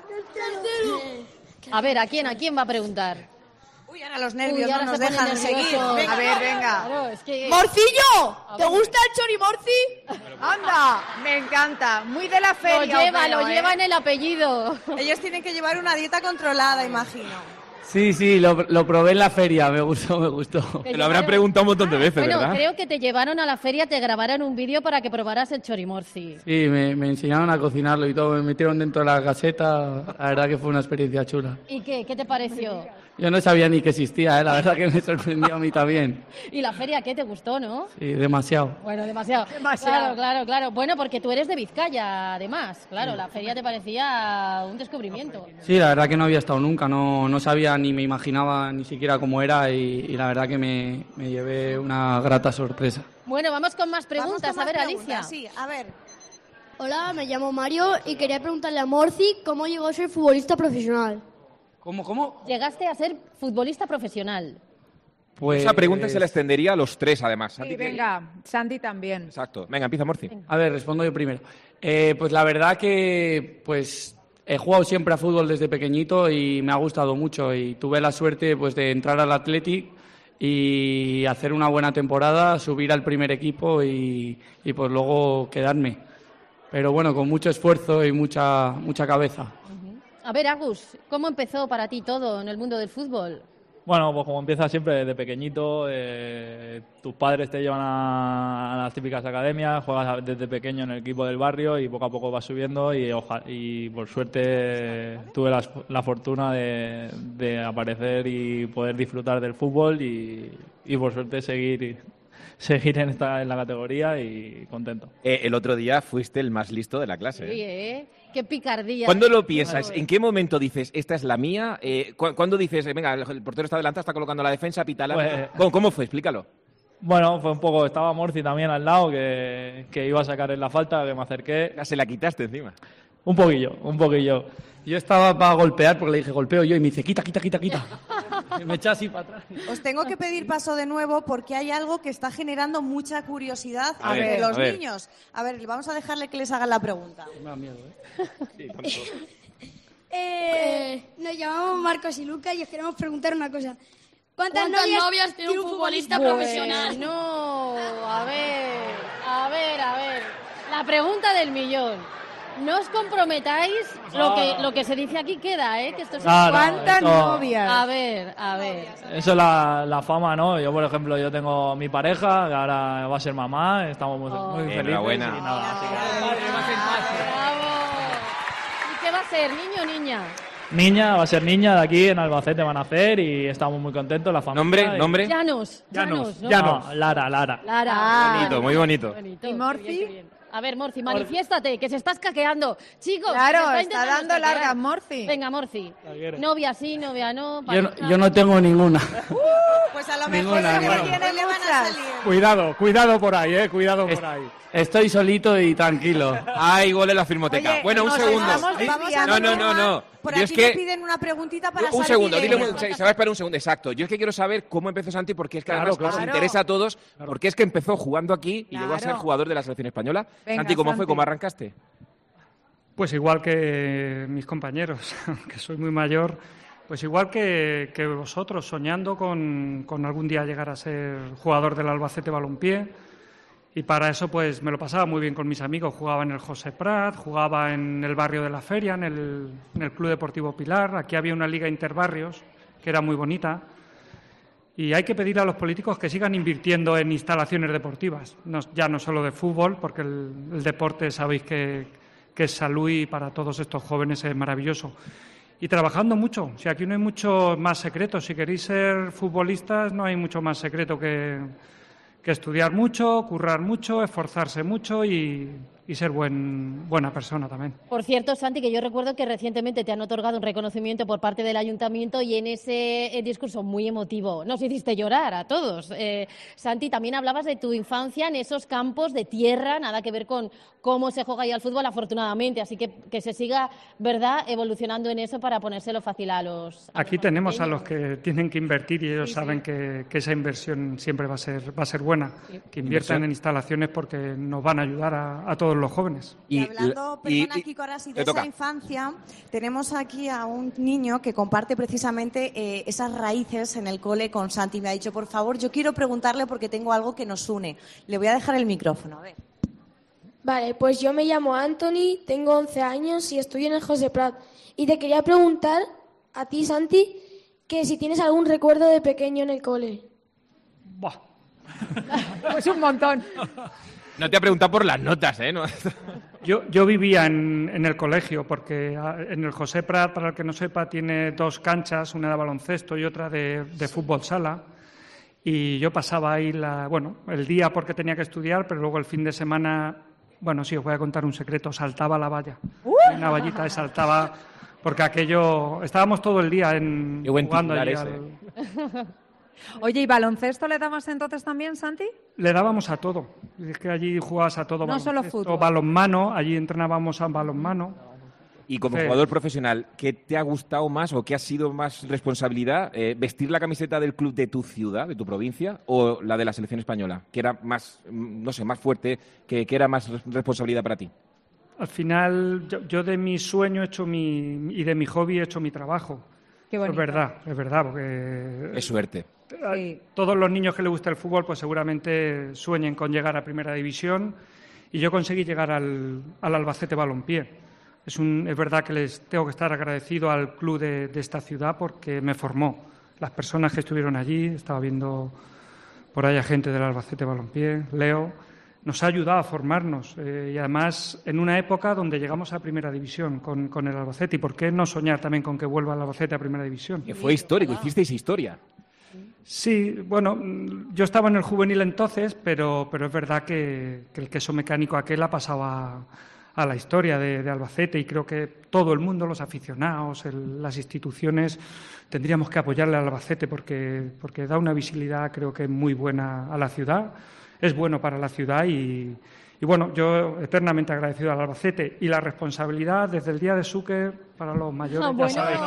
A ver, ¿a quién va a preguntar? Uy, ahora los nervios Uy, ahora no nos se ponen dejan seguir. nerviosos. Venga, A ver, venga. Claro, es que... ¡Morcillo! A ¿Te ver. gusta el chorimorci? Anda, me encanta. Muy de la Lo feria. lleva, lleva en el apellido. Ellos tienen que llevar una dieta controlada, imagino. Sí, lo probé en la feria, me gustó. Te lo habrán preguntado un montón de veces, Bueno, ¿verdad? creo que te llevaron a la feria, te grabaron un vídeo para que probaras el chorimorci. Sí, me enseñaron a cocinarlo y todo, me metieron dentro de la caseta, la verdad que fue una experiencia chula. ¿Y qué te pareció? Yo no sabía ni que existía, la verdad que me sorprendió a mí también. ¿Y la feria qué te gustó, no? Sí, demasiado. Bueno, demasiado. Claro. Bueno, porque tú eres de Vizcaya, además. Claro, la feria te parecía un descubrimiento. Sí, la verdad que no había estado nunca, no sabía ni me imaginaba ni siquiera cómo era y la verdad que me llevé una grata sorpresa. Bueno, vamos con más preguntas. Vamos con A ver, más Alicia. preguntas, sí, a ver. Hola, me llamo Mario y quería preguntarle a Morci cómo llegó a ser futbolista profesional. ¿Cómo? Llegaste a ser futbolista profesional. Pues... Esa pregunta se la extendería a los tres, además. Sí, Santi, ¿qué? venga, Santi también. Exacto. Venga, empieza Morci. A ver, respondo yo primero. Pues la verdad que pues he jugado siempre a fútbol desde pequeñito y me ha gustado mucho y tuve la suerte pues de entrar al Athletic y hacer una buena temporada, subir al primer equipo y pues luego quedarme. Pero bueno, con mucho esfuerzo y mucha cabeza. A ver, Agus, ¿cómo empezó para ti todo en el mundo del fútbol? Bueno, pues como empieza siempre desde pequeñito, tus padres te llevan a las típicas academias, juegas desde pequeño en el equipo del barrio y poco a poco vas subiendo y por suerte tuve la fortuna de aparecer y poder disfrutar del fútbol y por suerte seguir en la categoría y contento. El otro día fuiste el más listo de la clase. Sí, qué picardía. ¿Cuándo lo piensas? ¿En qué momento dices, esta es la mía? ¿Cuándo dices, venga, el portero está adelante, está colocando la defensa, pita la... ¿Cómo fue? Explícalo. Bueno, fue un poco... Estaba Morci también al lado, que iba a sacar en la falta, que me acerqué. Se la quitaste encima. Un poquillo. Yo estaba para golpear porque le dije, golpeo yo, y me dice, quita. Y me echa así para atrás. Os tengo que pedir paso de nuevo porque hay algo que está generando mucha curiosidad A entre ver, los a ver. niños. A ver, vamos a dejarle que les hagan la pregunta. Me da miedo, Nos llamamos Marcos y Lucas y os queremos preguntar una cosa. ¿Cuántas novias tiene un futbolista profesional? No, a ver. La pregunta del millón. No os comprometáis, lo que se dice aquí queda, ¿eh? Que esto es ¿Cuántas eso- novias? A ver. Eso es la fama, ¿no? Yo, por ejemplo, yo tengo mi pareja, que ahora va a ser mamá, estamos muy felices. Enhorabuena. Y nada, así ¿Y qué va a ser, niño o niña? va a ser niña de aquí en Albacete, van a hacer y estamos muy contentos, la familia. ¿Nombre? y- Llanos. Llanos. ¿no? No, Lara. Lara. Bonito, muy bonito. ¿Y Morci? A ver, Morci, manifiéstate, que se está escaqueando. Chicos, claro, se está dando escaquear. largas, Morci. Venga, Morci. Novia sí, novia no. Yo no tengo ninguna. Pues a lo mejor mejor Ninguna, sí que tiene muchas. Cuidado por ahí, cuidado por ahí. Estoy solito y tranquilo. Ay, gol en la Filmoteca. Oye, bueno, un nos segundo. vamos a No. Por Yo aquí es que... me piden una preguntita para Un Santi segundo, Leña. se va a esperar un segundo, exacto. Yo es que quiero saber cómo empezó Santi, porque es que además Claro. nos interesa a todos, porque es que empezó jugando aquí y llegó a ser jugador de la selección española. Venga, Santi, ¿cómo fue? Santi. ¿Cómo arrancaste? Pues igual que mis compañeros, que soy muy mayor, pues igual que vosotros, soñando con algún día llegar a ser jugador del Albacete Balompié. Y para eso pues me lo pasaba muy bien con mis amigos. Jugaba en el José Prat, jugaba en el barrio de la Feria, en el Club Deportivo Pilar. Aquí había una liga interbarrios que era muy bonita. Y hay que pedir a los políticos que sigan invirtiendo en instalaciones deportivas, ya no solo de fútbol, porque el deporte sabéis que es salud y para todos estos jóvenes es maravilloso. Y trabajando mucho. Si aquí no hay mucho más secreto. Si queréis ser futbolistas no hay mucho más secreto que estudiar mucho, currar mucho, esforzarse mucho y ser buena persona también. Por cierto, Santi, que yo recuerdo que recientemente te han otorgado un reconocimiento por parte del ayuntamiento y en ese discurso muy emotivo nos hiciste llorar a todos. Santi, también hablabas de tu infancia en esos campos de tierra, nada que ver con cómo se juega ahí al fútbol, afortunadamente. Así que se siga, ¿verdad?, evolucionando en eso para ponérselo fácil a los... Aquí tenemos a los que tienen que invertir y ellos saben que esa inversión siempre va a ser buena. Que inviertan en instalaciones porque nos van a ayudar a todos los jóvenes. Y hablando, perdona, Kiko, ahora sí, de esa infancia, tenemos aquí a un niño que comparte precisamente esas raíces en el cole con Santi. Me ha dicho, por favor, yo quiero preguntarle porque tengo algo que nos une. Le voy a dejar el micrófono, a ver. Vale, pues yo me llamo Anthony, tengo 11 años y estoy en el José Prat. Y te quería preguntar a ti, Santi, que si tienes algún recuerdo de pequeño en el cole. Pues un montón. No te ha preguntado por las notas, ¿eh? No. Yo vivía en el colegio, porque en el José Prat, para el que no sepa, tiene 2 canchas, una de baloncesto y otra de fútbol sala. Y yo pasaba ahí el día porque tenía que estudiar, pero luego el fin de semana, sí, os voy a contar un secreto, saltaba la valla. Una vallita y saltaba, porque aquello... Estábamos todo el día jugando allí Oye, ¿y baloncesto le dabas entonces también, Santi? Le dábamos a todo. Es que allí jugabas a todo. No solo fútbol. Balonmano, allí entrenábamos a balonmano. Y como jugador profesional, ¿qué te ha gustado más o qué ha sido más responsabilidad? ¿Vestir la camiseta del club de tu ciudad, de tu provincia, o la de la selección española? ¿Que era más, más fuerte, que era más responsabilidad para ti? Al final, yo de mi sueño y de mi hobby he hecho mi trabajo. Qué bonito. Es verdad, porque... Es suerte. Sí. Todos los niños que les gusta el fútbol pues seguramente sueñen con llegar a Primera División y yo conseguí llegar al Albacete Balompié. Es verdad que les tengo que estar agradecido al club de esta ciudad porque me formó. Las personas que estuvieron allí, estaba viendo por ahí a gente del Albacete Balompié, Leo, nos ha ayudado a formarnos y además en una época donde llegamos a Primera División con el Albacete. ¿Y por qué no soñar también con que vuelva el Albacete a Primera División? Que fue histórico, hicisteis historia. Sí, yo estaba en el juvenil entonces, pero es verdad que el queso mecánico aquel ha pasado a la historia de Albacete y creo que todo el mundo, los aficionados, las instituciones, tendríamos que apoyarle al Albacete porque da una visibilidad creo que muy buena a la ciudad, es bueno para la ciudad y yo eternamente agradecido al Albacete y la responsabilidad desde el día de Suque para los mayores, ya sabéis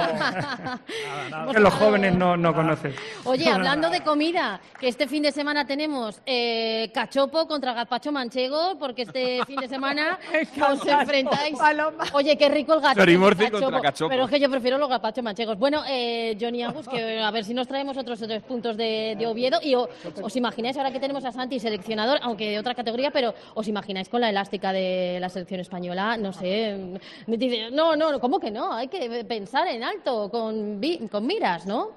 que los jóvenes no conocen. Oye, hablando de comida, que este fin de semana tenemos cachopo contra gazpacho manchego, porque este fin de semana os enfrentáis... Oye, qué rico el Chorimorci contra cachopo. Pero es que yo prefiero los gazpachos manchegos. Bueno, Johnny Agus, que a ver si nos traemos otros 3 puntos de Oviedo y os imagináis, ahora que tenemos a Santi seleccionador, aunque de otra categoría, pero ¿os imagináis con la elástica de la selección española? No sé, me dice, no, ¿cómo que no? Hay que pensar en alto, con miras, ¿no?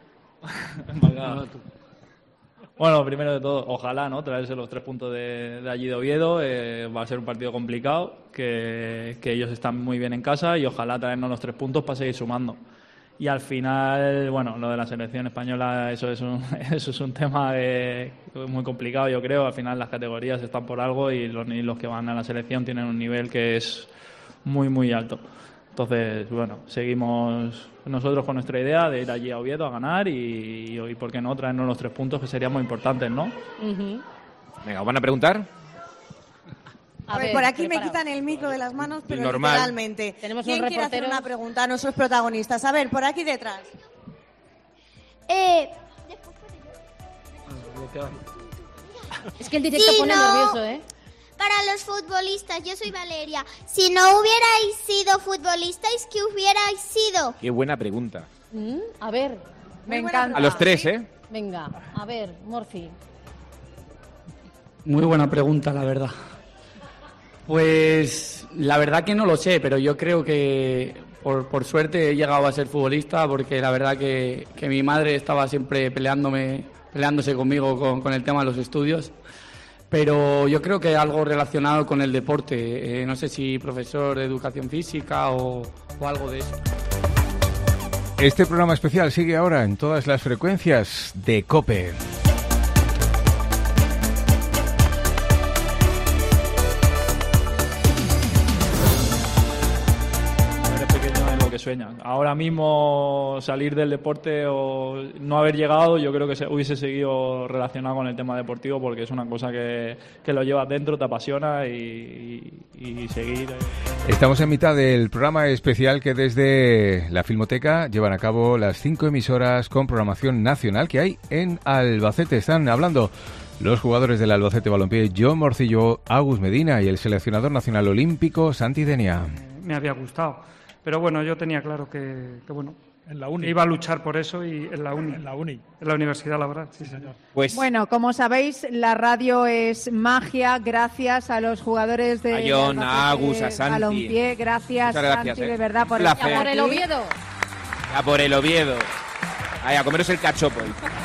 Bueno, primero de todo, ojalá, ¿no? Traerse los 3 puntos de allí de Oviedo. Va a ser un partido complicado, que ellos están muy bien en casa y ojalá traernos los 3 puntos para seguir sumando. Y al final, bueno, lo de la selección española, eso es un tema muy complicado, yo creo. Al final las categorías están por algo y los que van a la selección tienen un nivel que es muy, muy alto. Entonces, bueno, seguimos nosotros con nuestra idea de ir allí a Oviedo a ganar y ¿por qué no traernos los 3 puntos que serían muy importantes, ¿no? Venga, ¿os van a preguntar? Pues por aquí me quitan el micro de las manos, pero normal. literalmente. ¿Quién quiere hacer una pregunta a nuestros protagonistas? A ver, por aquí detrás. Es que el directo pone nervioso, ¿eh? Para los futbolistas, yo soy Valeria. Si no hubierais sido futbolistas, ¿qué hubierais sido? Qué buena pregunta. A ver. Me encanta. A los 3, ¿eh? Venga, a ver, Morfi. Muy buena pregunta, la verdad. Pues la verdad que no lo sé, pero yo creo que por suerte he llegado a ser futbolista porque la verdad que mi madre estaba siempre peleándose conmigo con el tema de los estudios. Pero yo creo que algo relacionado con el deporte, no sé si profesor de educación física o algo de eso. Este programa especial sigue ahora en todas las frecuencias de COPE. Sueñan. Ahora mismo salir del deporte o no haber llegado, yo creo que hubiese seguido relacionado con el tema deportivo porque es una cosa que lo llevas dentro, te apasiona y seguir. Estamos en mitad del programa especial que desde la Filmoteca llevan a cabo las 5 emisoras con programación nacional que hay en Albacete. Están hablando los jugadores del Albacete Balompié, John Morcillo, Agus Medina y el seleccionador nacional olímpico, Santi Denia. Me había gustado. Pero bueno, yo tenía claro que bueno, en la uni. Iba a luchar por eso y en la Universidad Laboral, sí señor. Pues bueno, como sabéis, la radio es magia gracias a los jugadores de a John, a Agus, a Santi. Balompié. Gracias, Santi, de verdad, por estar aquí. A por el Oviedo. A por el Oviedo. A comeros el cachopo.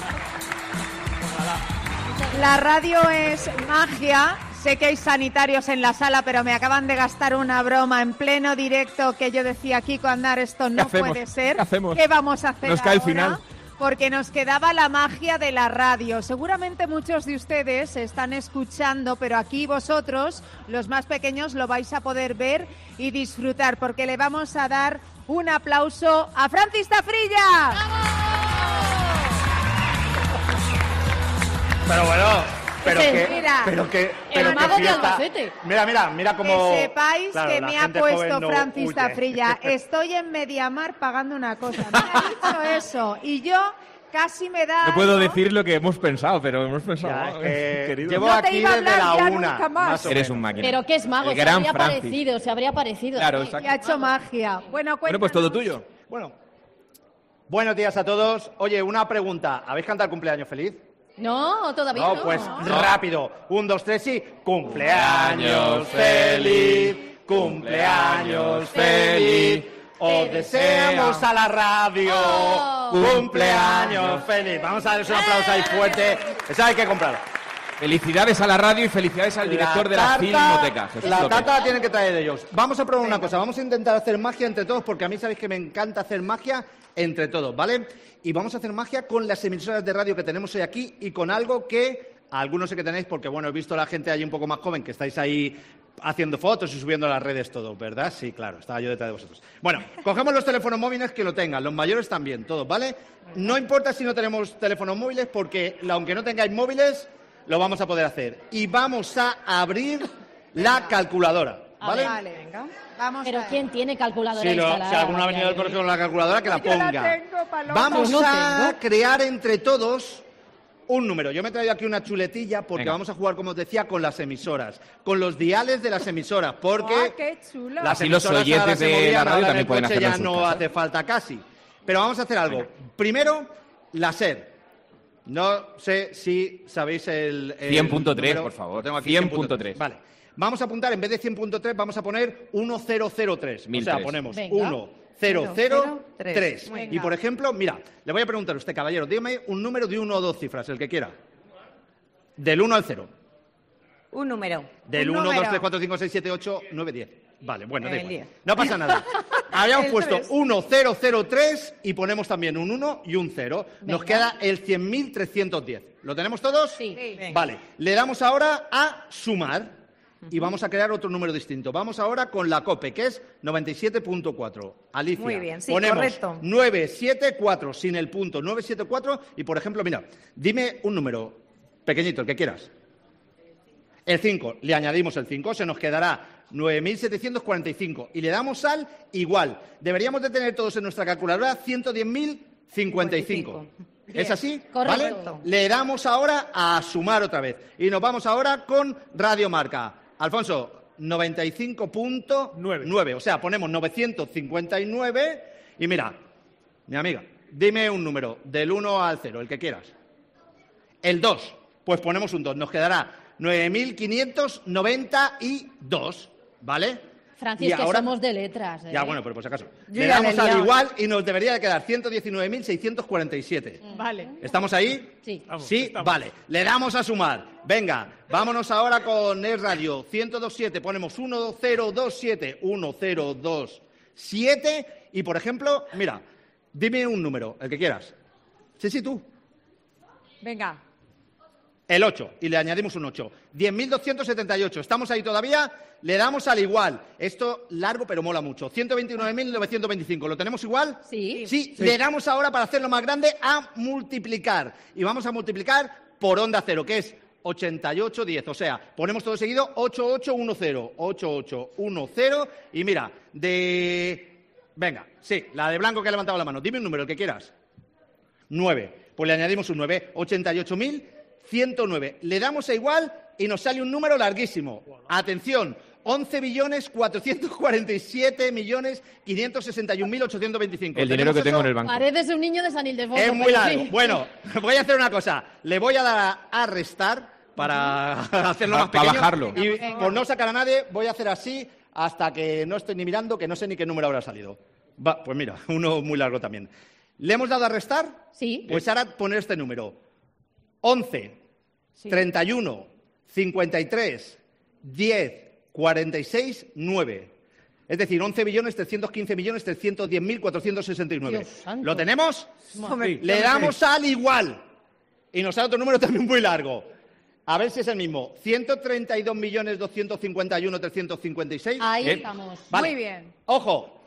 La radio es magia. Sé que hay sanitarios en la sala, pero me acaban de gastar una broma en pleno directo que yo decía, Kiko Andar, esto no puede ser. ¿Qué vamos a hacer Nos cae ahora? el final. Porque nos quedaba la magia de la radio. Seguramente muchos de ustedes están escuchando, pero aquí vosotros, los más pequeños, lo vais a poder ver y disfrutar, porque le vamos a dar un aplauso a Francis Tafrilla. Pero bueno... El mago de Albacete. Mira cómo... Que sepáis que me ha puesto Francis huye. Tafrilla. Estoy en Mediamar pagando una cosa. Me ha dicho eso. Y yo casi me da... No puedo decir lo que hemos pensado, pero hemos pensado... querido. Llevo aquí desde la 1. Eres un máquina. Pero ¿qué es mago? Se habría parecido. Claro, y ha hecho magia. Bueno, pues todo tuyo. Bueno, buenos días a todos. Oye, una pregunta. ¿Habéis cantado el cumpleaños feliz? No, todavía no. Pues rápido. 1, 2, 3 y... ¡Cumpleaños feliz! ¡Cumpleaños feliz! Os deseamos a la radio cumpleaños feliz. Vamos a darles un aplauso ahí fuerte. Eso hay que comprarlo. Felicidades a la radio y felicidades al director de la Filmoteca. La tarta la tienen que traer ellos. Vamos a probar una cosa. Vamos a intentar hacer magia entre todos porque a mí sabéis que me encanta hacer magia entre todos, ¿vale? Y vamos a hacer magia con las emisoras de radio que tenemos hoy aquí y con algo que algunos sé que tenéis porque, bueno, he visto a la gente allí un poco más joven que estáis ahí haciendo fotos y subiendo a las redes todo, ¿verdad? Sí, claro, estaba yo detrás de vosotros. Bueno, cogemos los teléfonos móviles que lo tengan, los mayores también, todos, ¿vale? No importa si no tenemos teléfonos móviles porque, aunque no tengáis móviles, lo vamos a poder hacer. Y vamos a abrir la calculadora, ¿vale? Vale, venga. Vamos. Pero ¿quién tiene calculadora si instalada? alguno ha venido del colegio con la calculadora, que la ponga. Yo la tengo, Paloma. Vamos a crear entre todos un número. Yo me he traído aquí una chuletilla porque vamos a jugar, como os decía, con las emisoras, con los diales de las emisoras, porque qué chulo. las los emisoras oyentes ahora se de movían, la radio ahora también en el pueden coche hacerlo ya en sus no casas. hace falta casi. Pero vamos a hacer algo. Primero, la SER. No sé si sabéis el 100.3, por favor. Tengo aquí 100.3. Vale. Vamos a apuntar, en vez de 100.3, vamos a poner 1003. O sea, ponemos 1003. Y, por ejemplo, mira, le voy a preguntar a usted, caballero, dígame un número de 1 o 2 cifras, el que quiera. Del 1 al 0. Un número. Del 1, 2, 3, 4, 5, 6, 7, 8, 9, 10. Vale, bueno, da El igual. 10. No pasa nada. Habíamos El puesto 3. 1003 y ponemos también un 1 y un 0. Nos Venga. queda el 100.310. ¿Lo tenemos todos? Sí. Vale. Le damos ahora a sumar y vamos a crear otro número distinto. Vamos ahora con la COPE, que es 97.4. Alicia, Muy bien, sí, ponemos correcto. 974 sin el punto, 974 y, por ejemplo, mira, dime un número pequeñito, el que quieras. El 5, le añadimos el 5, se nos quedará 9.745 y le damos al igual. Deberíamos de tener todos en nuestra calculadora 110.055. ¿Es así? Correcto. ¿Vale? Le damos ahora a sumar otra vez. Y nos vamos ahora con Radio Marca. Alfonso, 95.9. O sea, ponemos 959 y mira, mi amiga, dime un número del 1 al 0, el que quieras. El 2, pues ponemos un 2. Nos quedará 9.592, ¿vale? Francis, Y que ahora- somos de letras. Ya, bueno, pero por si acaso. Yo Le ya damos le he al liado. igual y nos debería de quedar 119.647. Vale. ¿Estamos ahí? Sí. Sí, vale. Le damos a sumar. Venga, vámonos ahora con Es Radio 102.7. Ponemos 1027, 1027. Y, por ejemplo, mira, dime un número, el que quieras. Sí, tú. Venga. El 8, y le añadimos un 8. 10.278. ¿Estamos ahí todavía? Le damos al igual. Esto largo, pero mola mucho. 129.925. ¿Lo tenemos igual? Sí. Sí. Le damos ahora, para hacerlo más grande, a multiplicar. Y vamos a multiplicar por onda cero, que es 8810. O sea, ponemos todo seguido 8810. 8810. Y mira, Venga, sí, la de blanco que ha levantado la mano. Dime un número, el que quieras. 9. Pues le añadimos un 9. 88.109. Le damos a igual y nos sale un número larguísimo. Atención, 11.467.561.825. El dinero que tengo en el banco. Pareces un niño de San Ildefonso. Es muy pero largo. sí. Bueno, voy a hacer una cosa. Le voy a dar a restar para hacerlo más Para pequeño. bajarlo. Y por no sacar a nadie, voy a hacer así hasta que no estoy ni mirando, que no sé ni qué número habrá salido. Va, pues mira, uno muy largo también. ¿Le hemos dado a restar? Sí. Pues ahora poner este número. 11, 31, 53, 10, 46, 9. Es decir, 11.315.310.469. Dios santo. ¿Lo tenemos? Hombre, Le damos al igual. Y nos sale otro número también muy largo. A ver si es el mismo. 132.251.356. Ahí Bien. estamos. Vale. Muy bien. Ojo,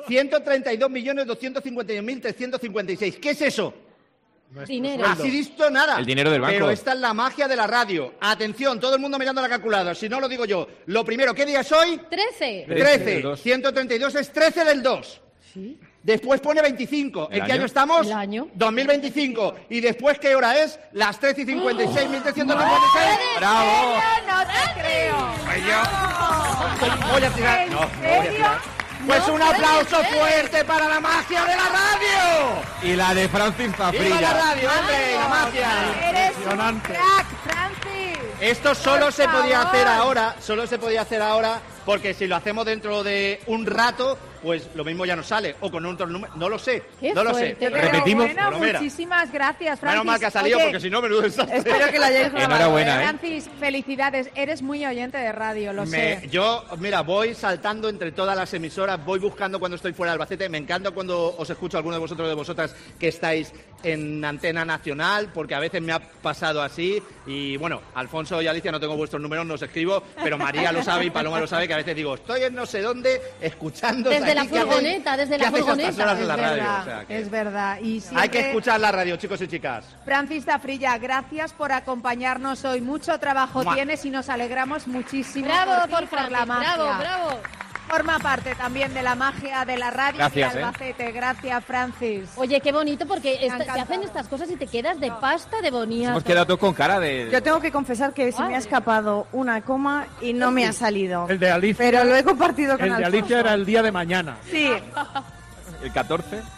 132.251.356. ¿Qué es eso? Dinero. Así visto nada. El dinero del banco. Pero esta es la magia de la radio. Atención, todo el mundo mirando la calculadora. Si no, lo digo yo. Lo primero, ¿qué día es hoy? 13. 13. 132 es 13 del 2. Sí. Después pone 25. ¿El ¿En qué año? año estamos? El año. 2025. ¿Y después qué hora es? Las 13:56, 1356. ¡Bravo! No te creo. Voy a tirar. No, no voy a tirar. Pues un aplauso fuerte para la magia de la radio. Y la de Francis ¡Viva la Zafrilla. radio, hombre! ¡La magia! Eres un crack, Francis. Esto solo Por se podía favor. hacer ahora, porque si lo hacemos dentro de un rato, pues lo mismo ya no sale, o con otro número, no lo sé, Qué no lo sé. fuerte. Pero Repetimos. bueno, Pero mira. muchísimas gracias, Francis. Menos mal que ha salido, Oye, porque si no, menudo desastre. espero que lo hayáis grabado. Enhorabuena, ¿eh? Francis, felicidades. Eres muy oyente de radio, lo sé. Yo, mira, voy saltando entre todas las emisoras, voy buscando cuando estoy fuera de Albacete. Me encanta cuando os escucho a alguno de vosotros de vosotras que estáis en Antena Nacional, porque a veces me ha pasado así. Y bueno, Alfonso y Alicia, no tengo vuestros números, no os escribo, pero María lo sabe y Paloma lo sabe, que a veces digo, estoy en no sé dónde, escuchando. Desde la furgoneta, desde la furgoneta. En la radio? verdad, O sea, que es verdad. Y hay siempre- que escuchar la radio, chicos y chicas. Francis Zafrilla, gracias por acompañarnos hoy. Mucho trabajo ¡Mua! tienes y nos alegramos muchísimo. Bravo ti, por Francis. la magia. Bravo, bravo. Forma parte también de la magia de la radio Gracias, de Albacete. Gracias, Francis. Oye, qué bonito, porque se encantado. hacen estas cosas y te quedas de pasta de boniato. Hemos quedado todos con cara de... Yo tengo que confesar que se me ha escapado una coma y no me ha salido. El de Alicia, Pero lo he compartido con el de Alfonso. Alicia era el día de mañana. Sí. El 14.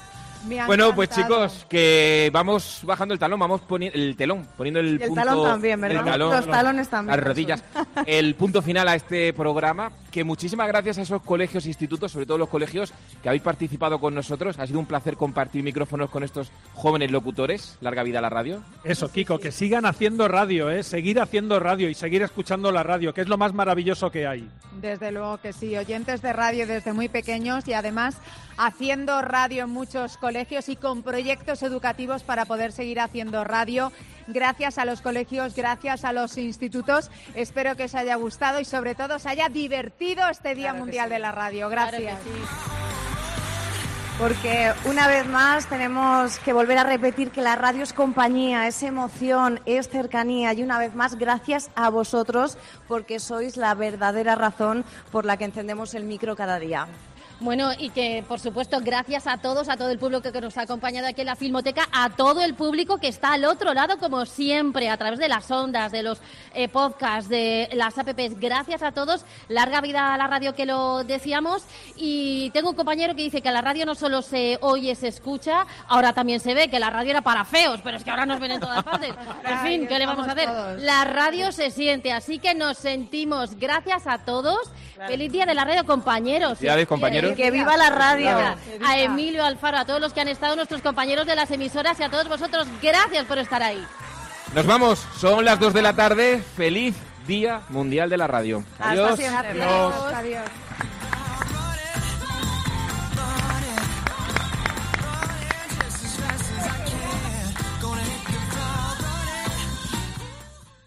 Me ha Bueno, pues encantado. chicos, que vamos bajando el talón, vamos poniendo el telón, poniendo el Y el punto... talón también, ¿verdad? el talón, Los talones también. Las rodillas. El punto final a este programa, que muchísimas gracias a esos colegios e institutos, sobre todo los colegios que habéis participado con nosotros. Ha sido un placer compartir micrófonos con estos jóvenes locutores. Larga vida a la radio. Eso, Kiko, que sigan haciendo radio, seguir haciendo radio y seguir escuchando la radio, que es lo más maravilloso que hay. Desde luego que sí, oyentes de radio desde muy pequeños y además haciendo radio en muchos colegios y con proyectos educativos para poder seguir haciendo radio. Gracias a los colegios, gracias a los institutos. Espero que os haya gustado y sobre todo os haya divertido este Día Mundial de la Radio. Gracias. Claro que sí. Porque una vez más tenemos que volver a repetir que la radio es compañía, es emoción, es cercanía y una vez más gracias a vosotros porque sois la verdadera razón por la que encendemos el micro cada día. Bueno, y que, por supuesto, gracias a todos, a todo el público que nos ha acompañado aquí en la Filmoteca, a todo el público que está al otro lado, como siempre, a través de las ondas, de los podcasts, de las apps. Gracias a todos. Larga vida a la radio, que lo decíamos. Y tengo un compañero que dice que la radio no solo se oye, se escucha, ahora también se ve, que la radio era para feos, pero es que ahora nos ven en todas partes. En fin, ¿qué le vamos a hacer? Todos. La radio se siente, así que nos sentimos. Gracias a todos. Feliz día de la radio, compañeros. Felicidades, compañeros. Y que viva la radio. A Emilio Alfaro, a todos los que han estado, nuestros compañeros de las emisoras y a todos vosotros, gracias por estar ahí. Nos vamos, son las 2 de la tarde. Feliz Día Mundial de la Radio. Hasta Adiós. siempre. Adiós.